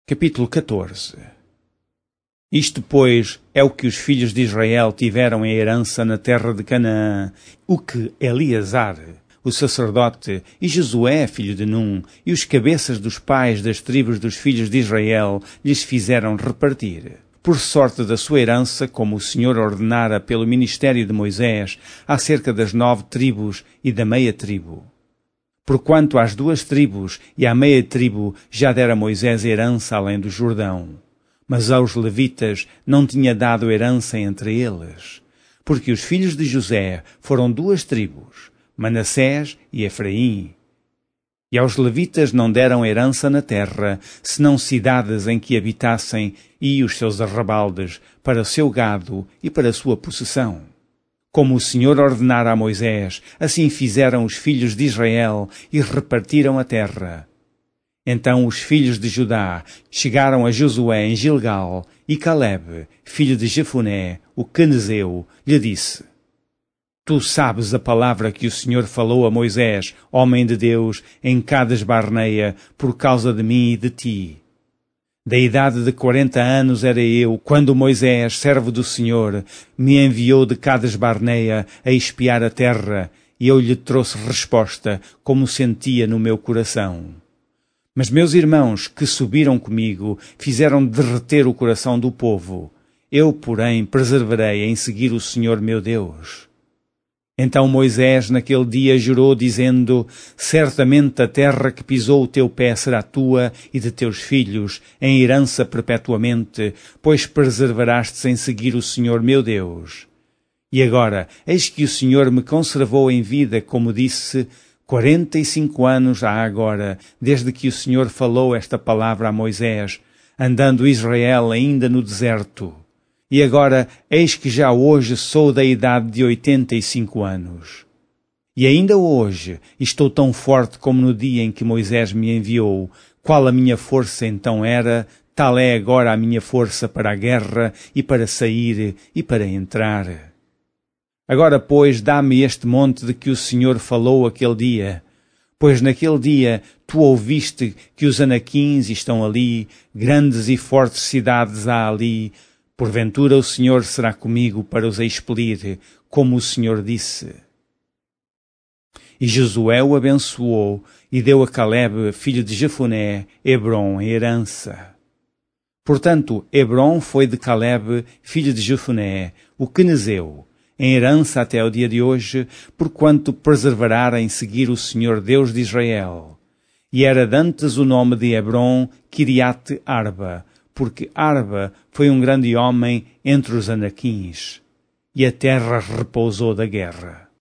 Capítulo 14. Isto, pois, é o que os filhos de Israel tiveram em herança na terra de Canaã, o que Eleazar, o sacerdote, e Josué, filho de Num, e os cabeças dos pais das tribos dos filhos de Israel lhes fizeram repartir, por sorte da sua herança, como o Senhor ordenara pelo ministério de Moisés, acerca das 9 tribos e da meia tribo. Porquanto às 2 tribos e à meia tribo já dera Moisés herança além do Jordão, mas aos levitas não tinha dado herança entre eles, porque os filhos de José foram 2 tribos, Manassés e Efraim. E aos levitas não deram herança na terra, senão cidades em que habitassem e os seus arrabaldes, para o seu gado e para a sua possessão. Como o Senhor ordenara a Moisés, assim fizeram os filhos de Israel e repartiram a terra. Então os filhos de Judá chegaram a Josué em Gilgal, e Caleb, filho de Jefuné, o quenezeu, lhe disse: Tu sabes a palavra que o Senhor falou a Moisés, homem de Deus, em Cades Barneia, por causa de mim e de ti. Da idade de 40 anos era eu, quando Moisés, servo do Senhor, me enviou de Cades Barneia a espiar a terra, e eu lhe trouxe resposta, como sentia no meu coração. Mas meus irmãos, que subiram comigo, fizeram derreter o coração do povo. Eu, porém, perseverei em seguir o Senhor meu Deus. Então Moisés naquele dia jurou, dizendo: Certamente a terra que pisou o teu pé será tua e de teus filhos, em herança perpetuamente, pois perseverastes em seguir o Senhor meu Deus. E agora, eis que o Senhor me conservou em vida, como disse, 45 anos há agora, desde que o Senhor falou esta palavra a Moisés, andando Israel ainda no deserto. E agora, eis que já hoje sou da idade de 85 anos. E ainda hoje estou tão forte como no dia em que Moisés me enviou. Qual a minha força então era, tal é agora a minha força para a guerra e para sair e para entrar. Agora, pois, dá-me este monte de que o Senhor falou aquele dia. Pois naquele dia tu ouviste que os anaquins estão ali, grandes e fortes cidades há ali. Porventura o Senhor será comigo para os expelir, como o Senhor disse. E Josué o abençoou e deu a Caleb, filho de Jefuné, Hebrom em herança. Portanto, Hebrom foi de Caleb, filho de Jefuné, o quenezeu, em herança até o dia de hoje, porquanto perseverara em seguir o Senhor Deus de Israel. E era dantes o nome de Hebrom Kiriate Arba, porque Arba foi um grande homem entre os anaquins, e a terra repousou da guerra.